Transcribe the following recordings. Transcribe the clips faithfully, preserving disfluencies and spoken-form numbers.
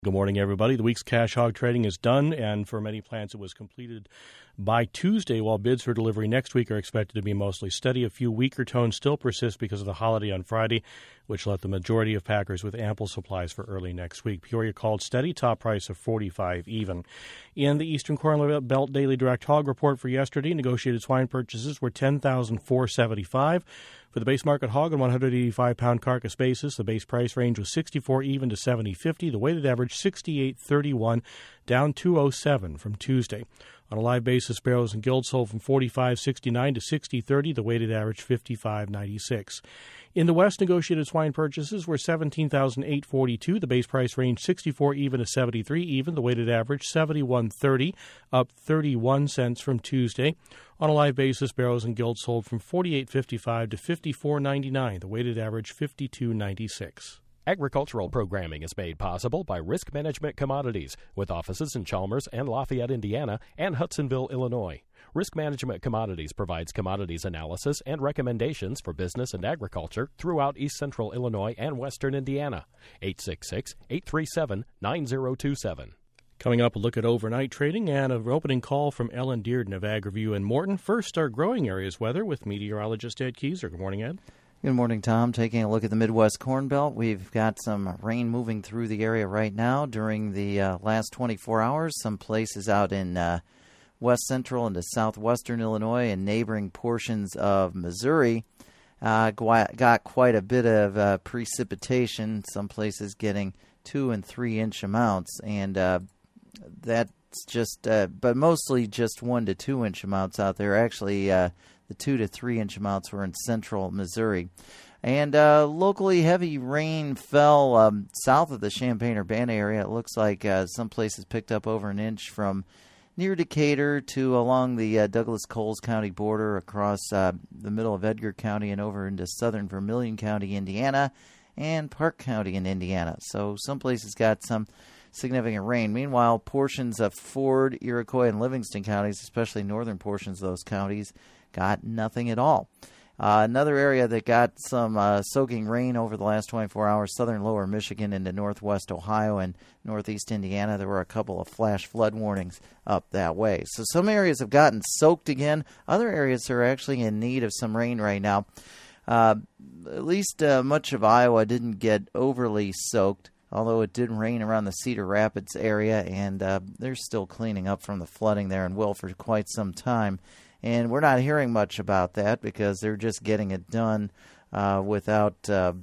Good morning, everybody. The week's cash hog trading is done, and for many plants it was completed by Tuesday, while bids for delivery next week are expected to be mostly steady. A few weaker tones still persist because of the holiday on Friday, which left the majority of packers with ample supplies for early next week. Peoria called steady, top price of forty-five even. In the Eastern Corn Belt Daily Direct Hog Report for yesterday, negotiated swine purchases were ten thousand four hundred seventy-five dollars. For the base market hog on one hundred eighty-five pound carcass basis, the base price range was sixty-four even to seventy fifty. The weighted average sixty-eight thirty-one, down two oh seven from Tuesday. On a live basis, barrows and gills sold from forty-five sixty-nine to sixty thirty. The weighted average fifty-five ninety-six. In the West, negotiated swine purchases were seventeen thousand eight hundred forty-two. The base price range sixty-four even to seventy-three even. The weighted average seventy-one thirty, up thirty-one cents from Tuesday. On a live basis, barrows and gills sold from forty-eight fifty-five to fifty-four ninety-nine. The weighted average fifty-two ninety-six. Agricultural programming is made possible by Risk Management Commodities, with offices in Chalmers and Lafayette, Indiana, and Hudsonville, Illinois. Risk Management Commodities provides commodities analysis and recommendations for business and agriculture throughout East Central Illinois and Western Indiana. eight six six, eight three seven, nine zero two seven. Coming up, a look at overnight trading and an opening call from Ellen Dearden of AgriView in Morton. First, our growing areas weather with meteorologist Ed Keyser. Good morning, Ed. Good morning, Tom. Taking a look at the Midwest Corn Belt, we've got some rain moving through the area right now during the uh, last twenty-four hours. Some places out in uh, west central into southwestern Illinois and neighboring portions of Missouri uh, got quite a bit of uh, precipitation, some places getting two and three inch amounts, and uh, that's just, uh, but mostly just one to two inch amounts out there. Actually, uh, the two to three inch amounts were in central Missouri. And uh, locally, heavy rain fell um, south of the Champaign-Urbana area. It looks like uh, some places picked up over an inch from near Decatur to along the uh, Douglas-Coles County border across uh, the middle of Edgar County and over into southern Vermilion County, Indiana, and Park County in Indiana. So some places got some significant rain. Meanwhile, portions of Ford, Iroquois, and Livingston counties, especially northern portions of those counties, got nothing at all. Uh, another area that got some uh, soaking rain over the last twenty-four hours, southern lower Michigan into northwest Ohio and northeast Indiana. There were a couple of flash flood warnings up that way. So some areas have gotten soaked again. Other areas are actually in need of some rain right now. Uh, at least uh, much of Iowa didn't get overly soaked, although it did rain around the Cedar Rapids area, and uh, they're still cleaning up from the flooding there and will for quite some time. And we're not hearing much about that because they're just getting it done uh, without uh,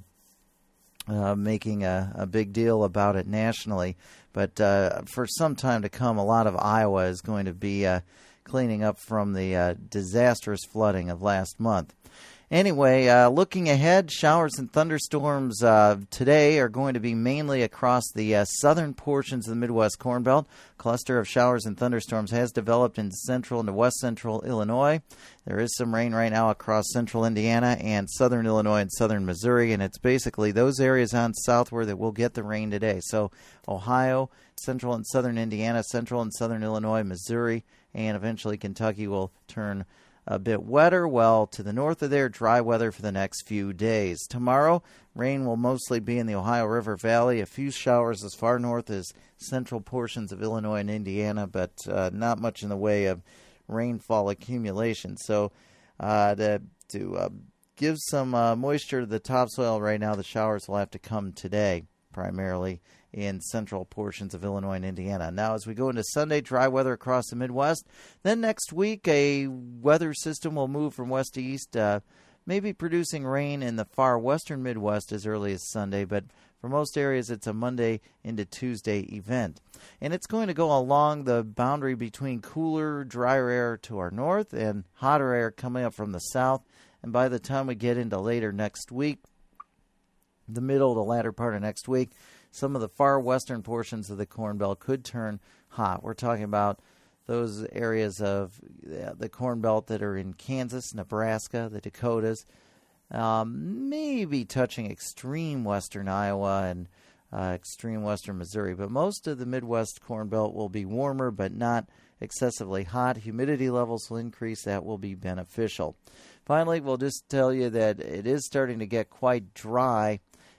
uh, making a, a big deal about it nationally. But uh, for some time to come, a lot of Iowa is going to be uh, cleaning up from the uh, disastrous flooding of last month. Anyway, uh, looking ahead, showers and thunderstorms uh, today are going to be mainly across the uh, southern portions of the Midwest Corn Belt. Cluster of showers and thunderstorms has developed in central and west central Illinois. There is some rain right now across central Indiana and southern Illinois and southern Missouri, and it's basically those areas on southward that will get the rain today. So Ohio, central and southern Indiana, central and southern Illinois, Missouri, and eventually Kentucky will turn a bit wetter. Well, to the north of there, dry weather for the next few days. Tomorrow, rain will mostly be in the Ohio River Valley. A few showers as far north as central portions of Illinois and Indiana, but uh, not much in the way of rainfall accumulation. So uh, to, to uh, give some uh, moisture to the topsoil right now, the showers will have to come today, primarily in central portions of Illinois and Indiana. Now, as we go into Sunday, dry weather across the Midwest. Then next week, a weather system will move from west to east, uh, maybe producing rain in the far western Midwest as early as Sunday, but for most areas, it's a Monday into Tuesday event. And it's going to go along the boundary between cooler, drier air to our north and hotter air coming up from the south. And by the time we get into later next week, the middle, the latter part of next week, some of the far western portions of the Corn Belt could turn hot. We're talking about those areas of the Corn Belt that are in Kansas, Nebraska, the Dakotas, um, maybe touching extreme western Iowa and uh, extreme western Missouri. But most of the Midwest Corn Belt will be warmer, but not excessively hot. Humidity levels will increase. That will be beneficial. Finally, we'll just tell you that it is starting to get quite dry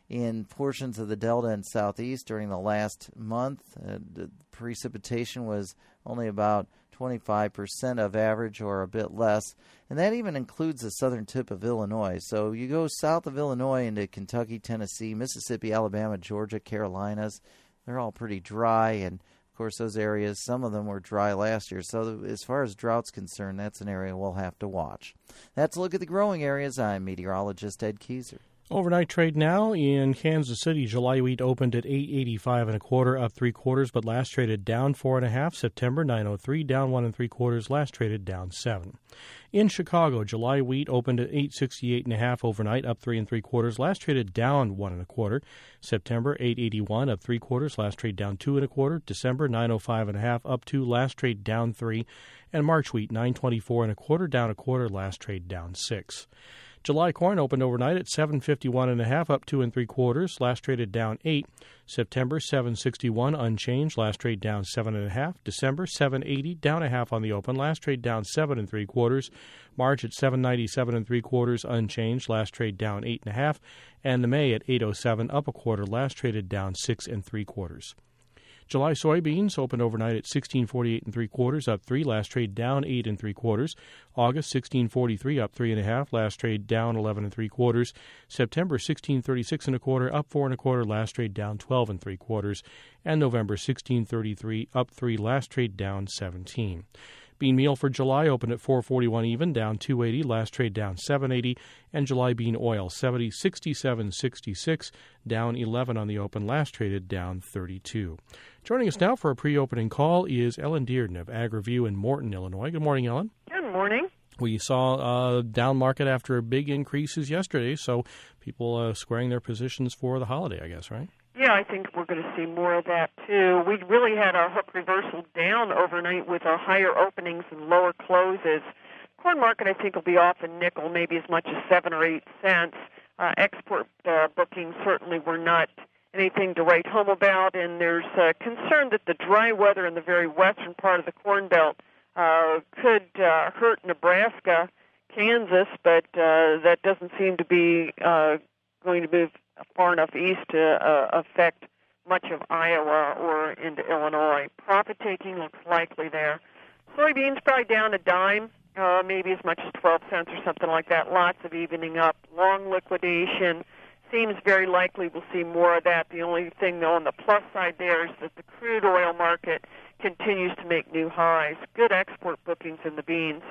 in portions of the Delta and Southeast during the last month. Uh, the precipitation was only about twenty-five percent of average or a bit less, and that even includes the southern tip of Illinois. So you go south of Illinois into Kentucky, Tennessee, Mississippi, Alabama, Georgia, Carolinas, they're all pretty dry, and of course those areas, some of them were dry last year. So as far as drought's concerned, that's an area we'll have to watch. That's a look at the growing areas. I'm meteorologist Ed Kieser. Overnight trade now in Kansas City. July wheat opened at eight eighty-five and a quarter, up three quarters, but last traded down four and a half. September nine oh three, down one and three quarters. Last traded down seven. In Chicago, July wheat opened at eight sixty-eight and a half overnight, up three and three quarters. Last traded down one and a quarter. September eight eighty-one, up three quarters. Last trade down two and a quarter. December nine oh five and a half, up two. Last trade down three. And March wheat nine twenty-four and a quarter, down a quarter. Last trade down six. July corn opened overnight at seven fifty-one and a half, up two and three quarters. Last traded down eight. September seven sixty-one, unchanged. Last trade down seven and a half. December seven eighty, down a half on the open. Last trade down seven and three quarters. March at seven ninety-seven and three quarters, unchanged. Last trade down eight and a half. And the May at eight oh seven, up a quarter. Last traded down six and three quarters. July soybeans opened overnight at sixteen forty-eight and three quarters, up three. Last trade down eight and three quarters. August sixteen forty-three, up three and a half. Last trade down eleven and three quarters. September sixteen thirty-six and a quarter, up four and a quarter. Last trade down twelve and three quarters. And November sixteen thirty-three, up three. Last trade down seventeen. Bean meal for July opened at four forty-one even, down two eighty. Last trade down seven eighty. And July bean oil seventy sixty-seven sixty-six, down eleven on the open. Last traded down thirty-two. Joining us now for a pre-opening call is Ellen Dearden of AgriView in Morton, Illinois. Good morning, Ellen. Good morning. We saw uh, down market after big increases yesterday, so people uh, squaring their positions for the holiday, I guess, right? Yeah, I think we're going to see more of that, too. We really had our hook reversal down overnight with our higher openings and lower closes. Corn market, I think, will be off in nickel, maybe as much as seven or eight cents. Uh, export uh, bookings certainly were not anything to write home about, and there's uh, concern that the dry weather in the very western part of the Corn Belt uh, could uh, hurt Nebraska, Kansas, but uh, that doesn't seem to be uh, going to move far enough east to uh, affect much of Iowa or into Illinois. Profit taking looks likely there. Soybeans probably down a dime, uh, maybe as much as twelve cents or something like that. Lots of evening up. Long liquidation. Seems very likely we'll see more of that. The only thing, though, on the plus side there is that the crude oil market continues to make new highs. Good export bookings in the beans.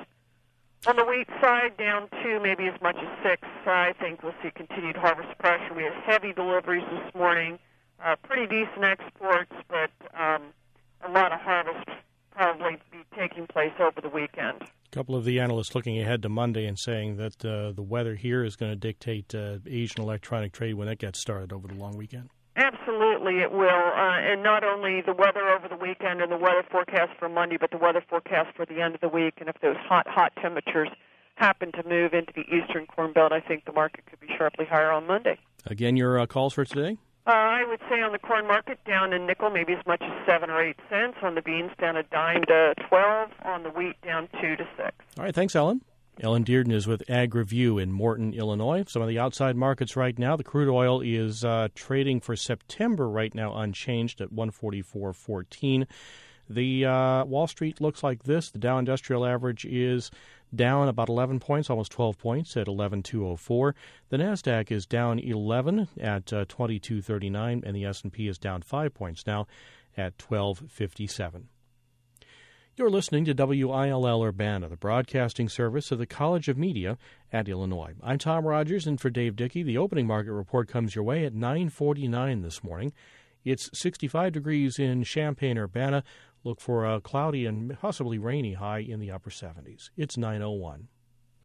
On the wheat side, down two, maybe as much as six. I think we'll see continued harvest pressure. We had heavy deliveries this morning, uh, pretty decent exports, but um, a lot of harvest probably be taking place over the weekend. A couple of the analysts looking ahead to Monday and saying that uh, the weather here is going to dictate uh, Asian electronic trade when it gets started over the long weekend. Absolutely, it will. Uh, and not only the weather over the weekend and the weather forecast for Monday, but the weather forecast for the end of the week. And if those hot, hot temperatures happen to move into the eastern Corn Belt, I think the market could be sharply higher on Monday. Again, your uh, calls for today? Uh, I would say on the corn market, down in nickel, maybe as much as seven or eight cents. On the beans, down a dime to twelve. On the wheat, down two to six. All right, thanks, Ellen. Ellen Dearden is with AgriView in Morton, Illinois. Some of the outside markets right now, the crude oil is uh, trading for September right now unchanged at one forty-four fourteen. The uh, Wall Street looks like this. The Dow Industrial Average is down about eleven points, almost twelve points at eleven two oh four. The Nasdaq is down eleven at uh, twenty-two thirty-nine, and the S and P is down five points now at twelve fifty-seven. You're listening to W I L L Urbana, the broadcasting service of the College of Media at Illinois. I'm Tom Rogers, and for Dave Dickey, the opening market report comes your way at nine forty-nine this morning. It's sixty-five degrees in Champaign-Urbana. Look for a cloudy and possibly rainy high in the upper seventies. It's nine oh one.